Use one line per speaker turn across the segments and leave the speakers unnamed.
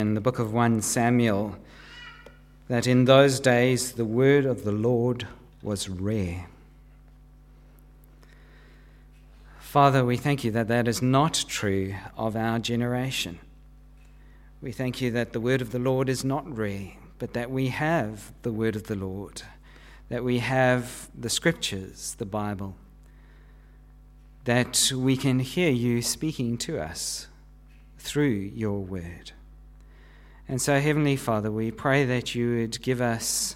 in the book of 1 Samuel that in those days the word of the Lord was rare. Father, we thank you that that is not true of our generation. We thank you that the word of the Lord is not rare, but that we have the word of the Lord, that we have the scriptures, the Bible, that we can hear you speaking to us through your word. And so, Heavenly Father, we pray that you would give us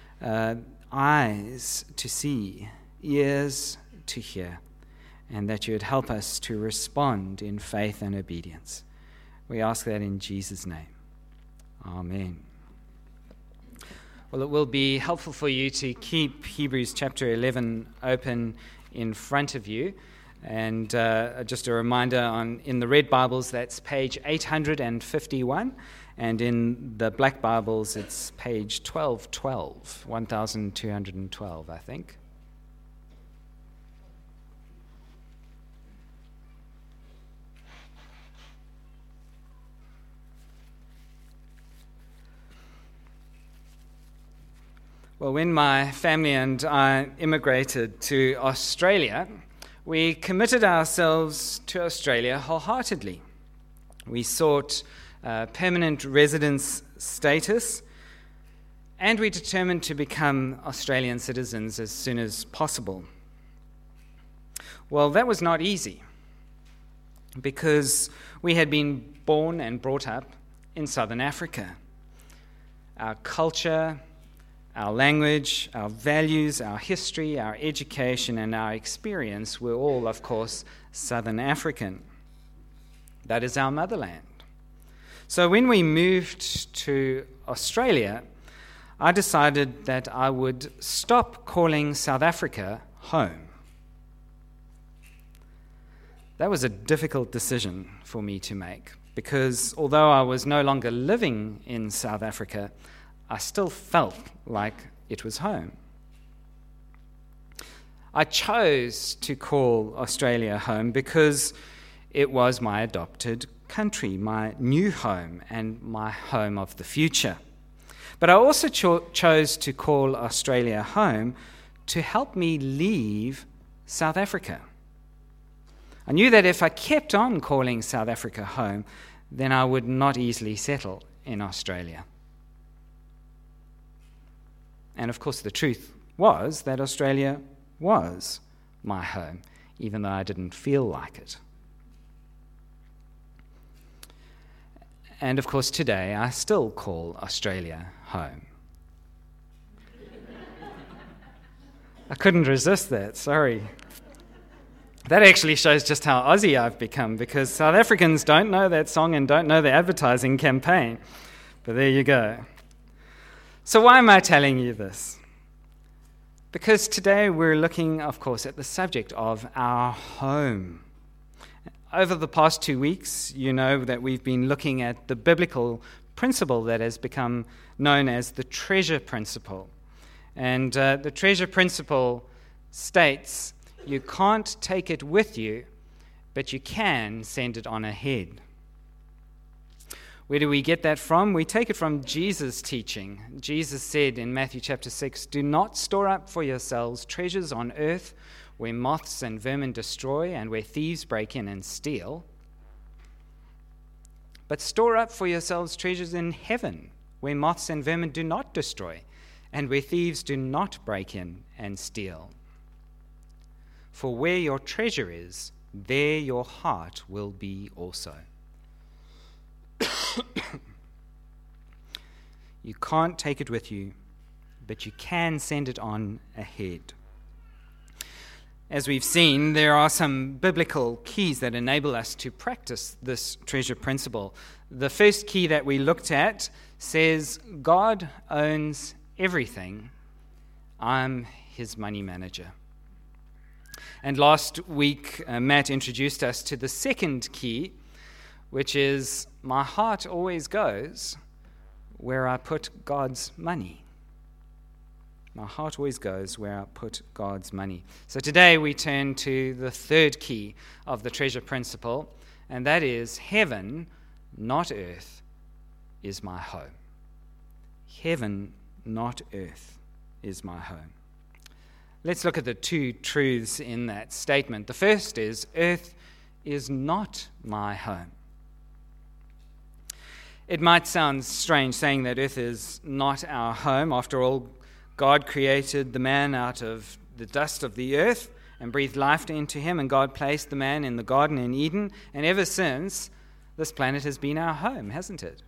eyes to see, ears to hear, and that you would help us to respond in faith and obedience. We ask that in Jesus' name. Amen. Well, it will be helpful for you to keep Hebrews chapter 11 open in front of you. And just a reminder, in the red Bibles, that's page 851. And in the black Bibles, it's page 1212, 1212, I think. Well, when my family and I immigrated to Australia, we committed ourselves to Australia wholeheartedly. We sought permanent residence status, and we determined to become Australian citizens as soon as possible. Well, that was not easy, because we had been born and brought up in Southern Africa. Our culture, our language, our values, our history, our education, and our experience were all, of course, Southern African. That is our motherland. So when we moved to Australia, I decided that I would stop calling South Africa home. That was a difficult decision for me to make, because although I was no longer living in South Africa, I still felt like it was home. I chose to call Australia home because it was my adopted country, my new home, and my home of the future. But I also chose to call Australia home to help me leave South Africa. I knew that if I kept on calling South Africa home, then I would not easily settle in Australia. And of course, the truth was that Australia was my home, even though I didn't feel like it. And of course, today I still call Australia home. I couldn't resist that, sorry. That actually shows just how Aussie I've become, because South Africans don't know that song and don't know the advertising campaign. But there you go. So why am I telling you this? Because today we're looking, of course, at the subject of our home. Over the past 2 weeks, you know that we've been looking at the biblical principle that has become known as the treasure principle. And the treasure principle states, you can't take it with you, but you can send it on ahead. Where do we get that from? We take it from Jesus' teaching. Jesus said in Matthew chapter 6, do not store up for yourselves treasures on earth where moths and vermin destroy and where thieves break in and steal, but store up for yourselves treasures in heaven where moths and vermin do not destroy and where thieves do not break in and steal. For where your treasure is, there your heart will be also. You can't take it with you, but you can send it on ahead. As we've seen, there are some biblical keys that enable us to practice this treasure principle. The first key that we looked at says, God owns everything. I'm his money manager. And last week, Matt introduced us to the second key, which is, my heart always goes where I put God's money. My heart always goes where I put God's money. So today we turn to the third key of the treasure principle, and that is heaven, not earth, is my home. Heaven, not earth, is my home. Let's look at the two truths in that statement. The first is, earth is not my home. It might sound strange saying that earth is not our home. After all, God created the man out of the dust of the earth and breathed life into him, and God placed the man in the garden in Eden, and ever since, this planet has been our home, hasn't it?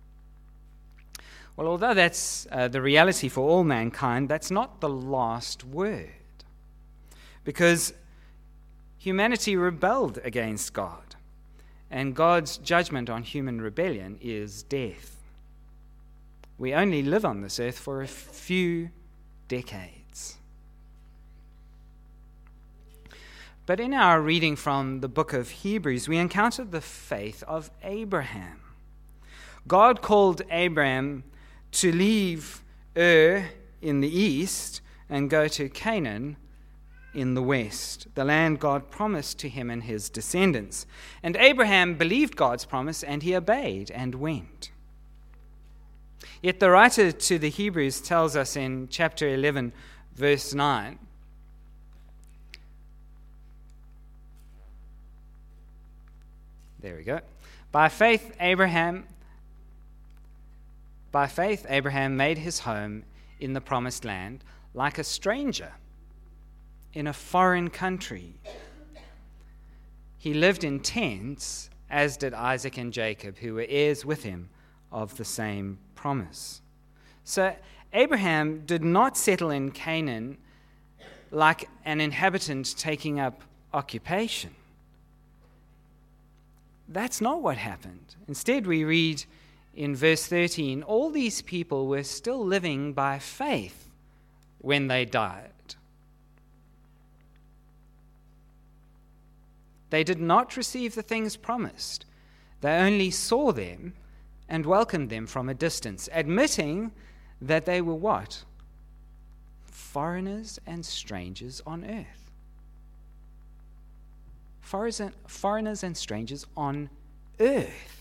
Well, although that's the reality for all mankind, that's not the last word. Because humanity rebelled against God, and God's judgment on human rebellion is death. We only live on this earth for a few decades. But in our reading from the book of Hebrews, we encountered the faith of Abraham. God called Abraham to leave Ur in the east and go to Canaan in the west, the land God promised to him and his descendants. And Abraham believed God's promise, and he obeyed and went. Yet the writer to the Hebrews tells us in chapter 11, verse 9, there we go. By faith, Abraham made his home in the promised land like a stranger in a foreign country. He lived in tents, as did Isaac and Jacob, who were heirs with him of the same promise. So Abraham did not settle in Canaan like an inhabitant taking up occupation. That's not what happened. Instead, we read in verse 13, all these people were still living by faith when they died. They did not receive the things promised. They only saw them and welcomed them from a distance, admitting that they were what? Foreigners and strangers on earth. Foreigners and strangers on earth.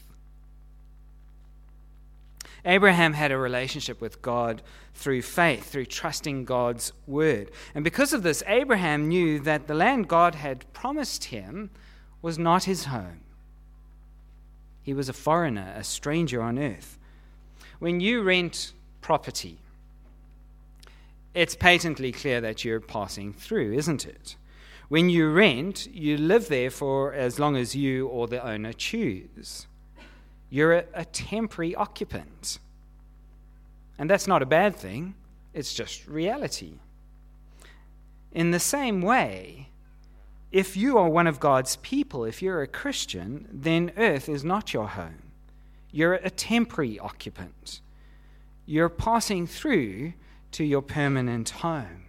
Abraham had a relationship with God through faith, through trusting God's word. And because of this, Abraham knew that the land God had promised him was not his home. He was a foreigner, a stranger on earth. When you rent property, it's patently clear that you're passing through, isn't it? When you rent, you live there for as long as you or the owner choose. You're a temporary occupant. And that's not a bad thing. It's just reality. In the same way, if you are one of God's people, if you're a Christian, then earth is not your home. You're a temporary occupant. You're passing through to your permanent home.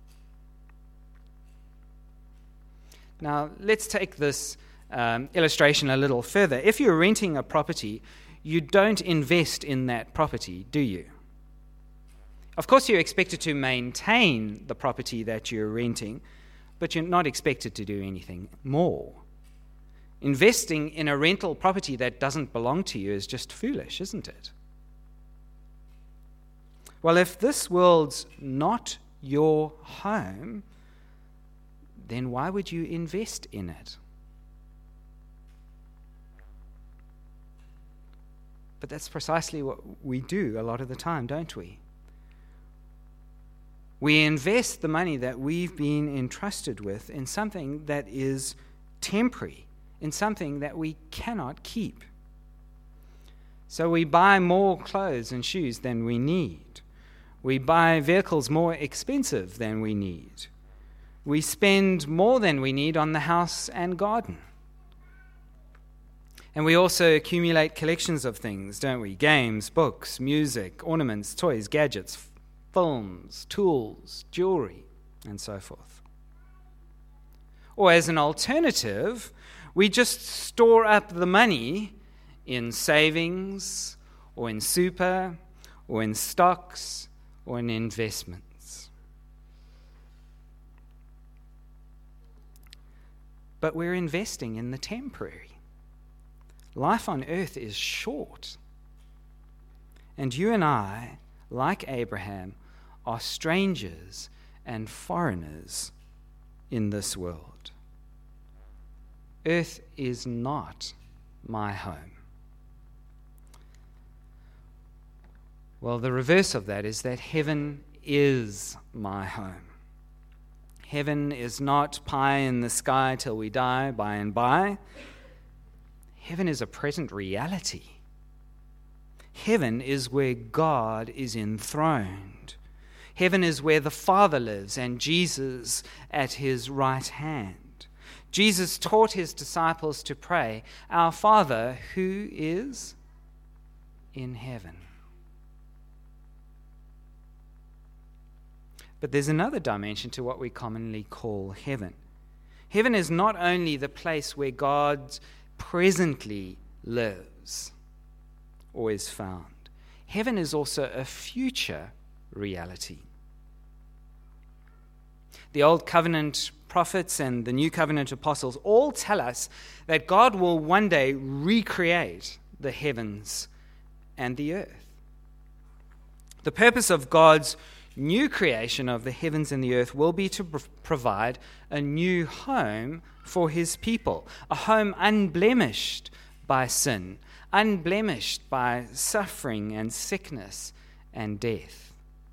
Now, let's take this illustration a little further. If you're renting a property, you don't invest in that property, do you? Of course, you're expected to maintain the property that you're renting, but you're not expected to do anything more. Investing in a rental property that doesn't belong to you is just foolish, isn't it? Well, if this world's not your home, then why would you invest in it? But that's precisely what we do a lot of the time, don't we? We invest the money that we've been entrusted with in something that is temporary, in something that we cannot keep. So we buy more clothes and shoes than we need. We buy vehicles more expensive than we need. We spend more than we need on the house and garden. And we also accumulate collections of things, don't we? Games, books, music, ornaments, toys, gadgets, films, tools, jewelry, and so forth. Or as an alternative, we just store up the money in savings, or in super, or in stocks, or in investments. But we're investing in the temporary. Life on earth is short. And you and I, like Abraham, are strangers and foreigners in this world. Earth is not my home. Well, the reverse of that is that heaven is my home. Heaven is not pie in the sky till we die, by and by. Heaven is a present reality. Heaven is where God is enthroned. Heaven is where the Father lives and Jesus at his right hand. Jesus taught his disciples to pray, "Our Father who is in heaven." But there's another dimension to what we commonly call heaven. Heaven is not only the place where God presently lives or is found. Heaven is also a future reality. The Old Covenant prophets and the New Covenant apostles all tell us that God will one day recreate the heavens and the earth. The purpose of God's new creation of the heavens and the earth will be to provide a new home for his people, a home unblemished by sin, unblemished by suffering and sickness and death.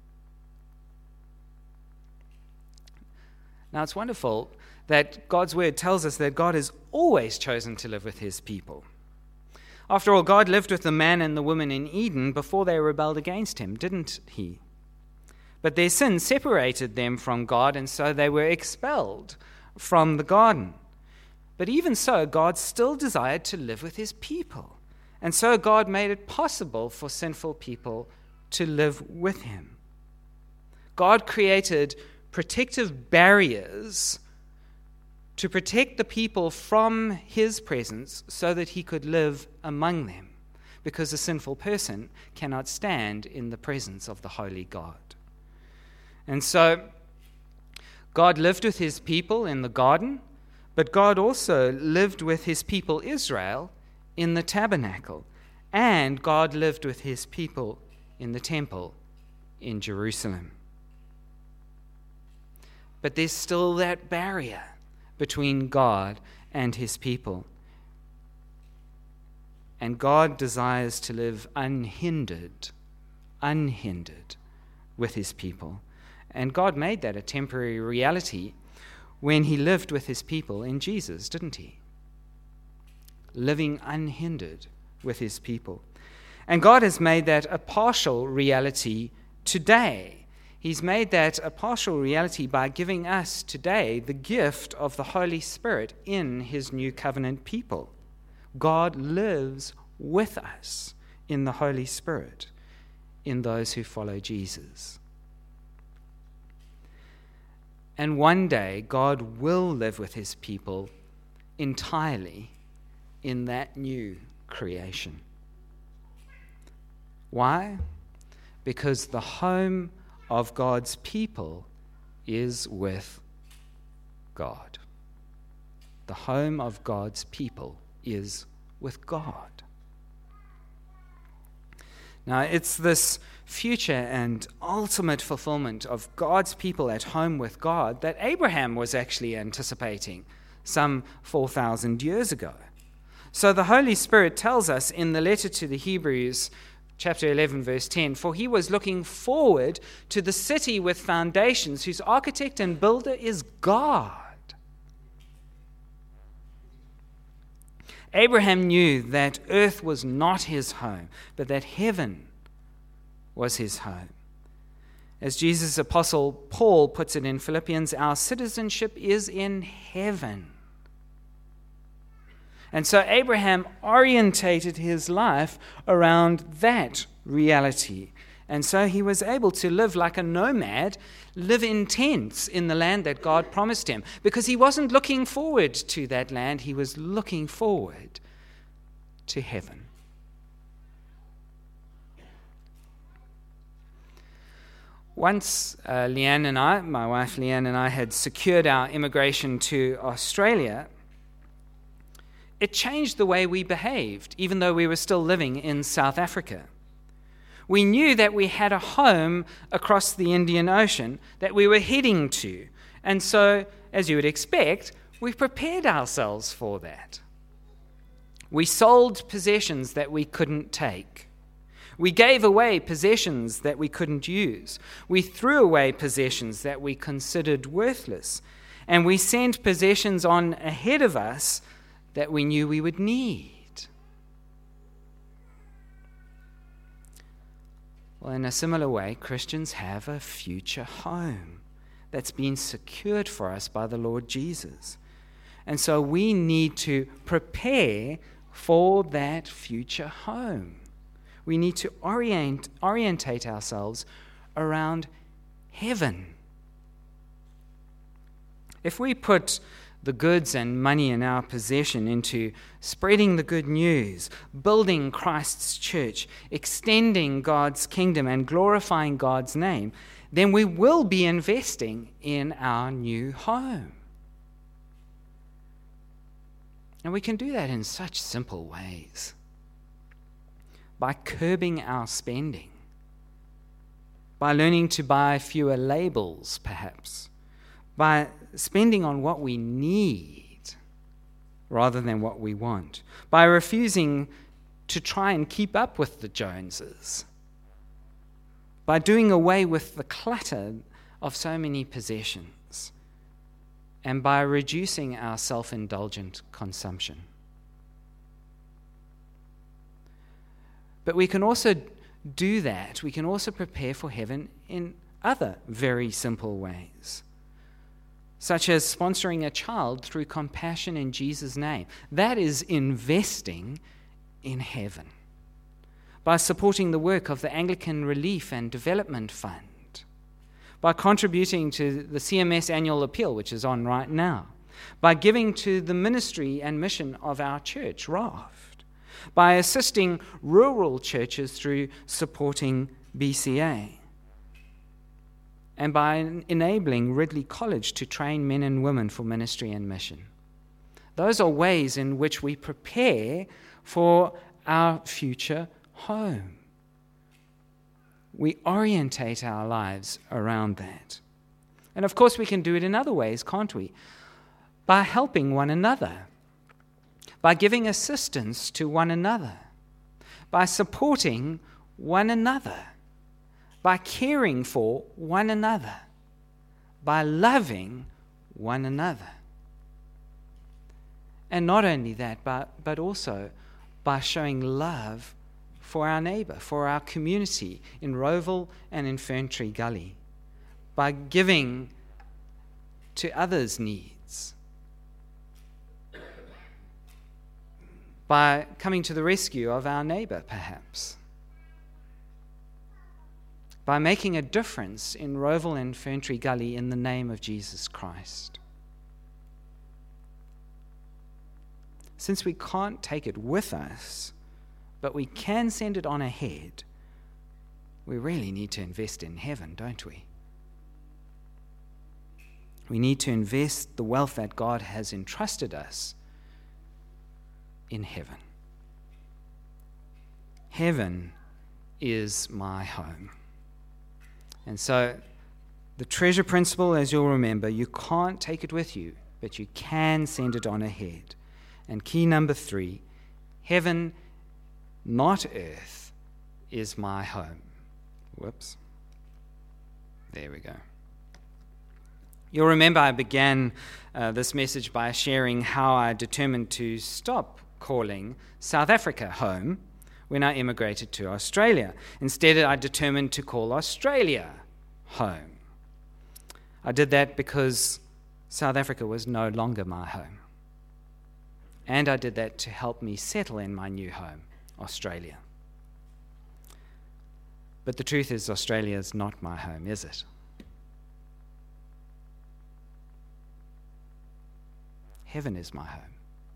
Now, it's wonderful that God's word tells us that God has always chosen to live with his people. After all, God lived with the man and the woman in Eden before they rebelled against him, didn't he? But their sin separated them from God, and so they were expelled from the garden. But even so, God still desired to live with his people. And so God made it possible for sinful people to live with him. God created protective barriers to protect the people from his presence so that he could live among them, because a sinful person cannot stand in the presence of the holy God. And so God lived with his people in the garden, but God also lived with his people Israel in the tabernacle, and God lived with his people in the temple in Jerusalem. But there's still that barrier between God and his people. And God desires to live unhindered with his people. And God made that a temporary reality when he lived with his people in Jesus, didn't he? Living unhindered with his people. And God has made that a partial reality today. He's made that a partial reality by giving us today the gift of the Holy Spirit in his new covenant people. God lives with us in the Holy Spirit in those who follow Jesus. And one day, God will live with his people entirely in that new creation. Why? Because the home of God's people is with God. The home of God's people is with God. Now, it's this future and ultimate fulfillment of God's people at home with God that Abraham was actually anticipating some 4,000 years ago. So the Holy Spirit tells us in the letter to the Hebrews, chapter 11, verse 10, "For he was looking forward to the city with foundations, whose architect and builder is God." Abraham knew that earth was not his home, but that heaven was his home. As Jesus' apostle Paul puts it in Philippians, our citizenship is in heaven. And so Abraham orientated his life around that reality. And so he was able to live like a nomad, live in tents in the land that God promised him, because he wasn't looking forward to that land, he was looking forward to heaven. Once Leanne and I, my wife Leanne and I, had secured our immigration to Australia, it changed the way we behaved, even though we were still living in South Africa. We knew that we had a home across the Indian Ocean that we were heading to. And so, as you would expect, we prepared ourselves for that. We sold possessions that we couldn't take. We gave away possessions that we couldn't use. We threw away possessions that we considered worthless. And we sent possessions on ahead of us that we knew we would need. Well, in a similar way, Christians have a future home that's been secured for us by the Lord Jesus. And so we need to prepare for that future home. We need to orientate ourselves around heaven. If we put the goods and money in our possession into spreading the good news, building Christ's church, extending God's kingdom, and glorifying God's name, then we will be investing in our new home. And we can do that in such simple ways. By curbing our spending, by learning to buy fewer labels, perhaps, by spending on what we need rather than what we want, by refusing to try and keep up with the Joneses, by doing away with the clutter of so many possessions, and by reducing our self-indulgent consumption. But we can also do that. We can also prepare for heaven in other very simple ways, such as sponsoring a child through compassion in Jesus' name. That is investing in heaven. By supporting the work of the Anglican Relief and Development Fund, by contributing to the CMS Annual Appeal, which is on right now, by giving to the ministry and mission of our church, Raft, by assisting rural churches through supporting BCA, and by enabling Ridley College to train men and women for ministry and mission. Those are ways in which we prepare for our future home. We orientate our lives around that. And of course, we can do it in other ways, can't we? By helping one another, by giving assistance to one another, by supporting one another, by caring for one another, by loving one another. And not only that, but also by showing love for our neighbour, for our community in Rowville and in Ferntree Gully, by giving to others' needs, by coming to the rescue of our neighbour, perhaps, by making a difference in Rowville and Ferntree Gully in the name of Jesus Christ. Since we can't take it with us, but we can send it on ahead, we really need to invest in heaven, don't we? We need to invest the wealth that God has entrusted us in heaven. Heaven is my home. And so, the treasure principle, as you'll remember, you can't take it with you, but you can send it on ahead. And key number 3, heaven, not earth, is my home. Whoops. There we go. You'll remember I began this message by sharing how I determined to stop calling South Africa home when I immigrated to Australia. Instead, I determined to call Australia home. I did that because South Africa was no longer my home. And I did that to help me settle in my new home, Australia. But the truth is, Australia is not my home, is it? Heaven is my home.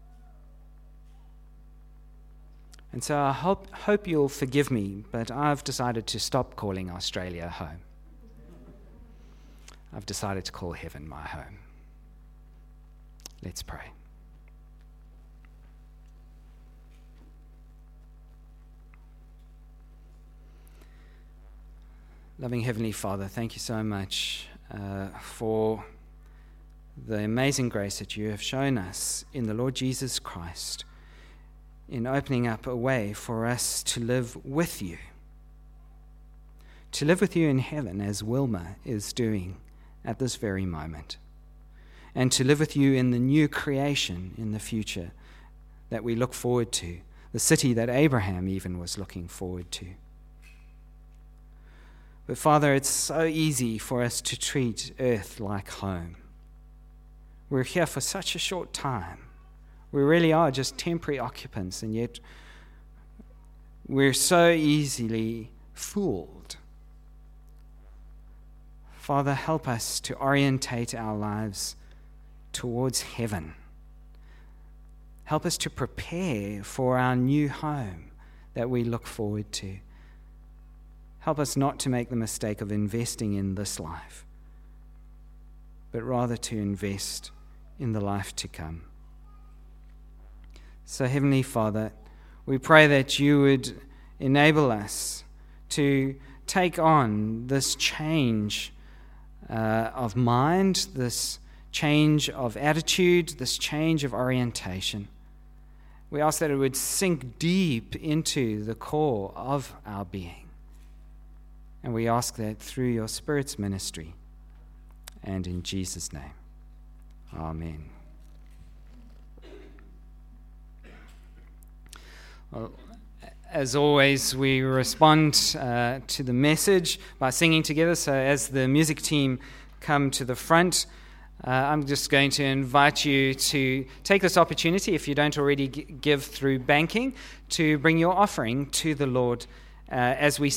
And so I hope you'll forgive me, but I've decided to stop calling Australia home. I've decided to call heaven my home. Let's pray. Loving Heavenly Father, thank you so much for the amazing grace that you have shown us in the Lord Jesus Christ, in opening up a way for us to live with you in heaven, as Wilma is doing at this very moment, and to live with you in the new creation in the future that we look forward to, the city that Abraham even was looking forward to. But Father, it's so easy for us to treat earth like home. We're here for such a short time. We really are just temporary occupants, and yet we're so easily fooled. Father, help us to orientate our lives towards heaven. Help us to prepare for our new home that we look forward to. Help us not to make the mistake of investing in this life, but rather to invest in the life to come. So, Heavenly Father, we pray that you would enable us to take on this change of mind, this change of attitude, this change of orientation. We ask that it would sink deep into the core of our being. And we ask that through your Spirit's ministry, and in Jesus' name. Amen. Well, as always, we respond to the message by singing together. So as the music team come to the front, I'm just going to invite you to take this opportunity, if you don't already give through banking, to bring your offering to the Lord as we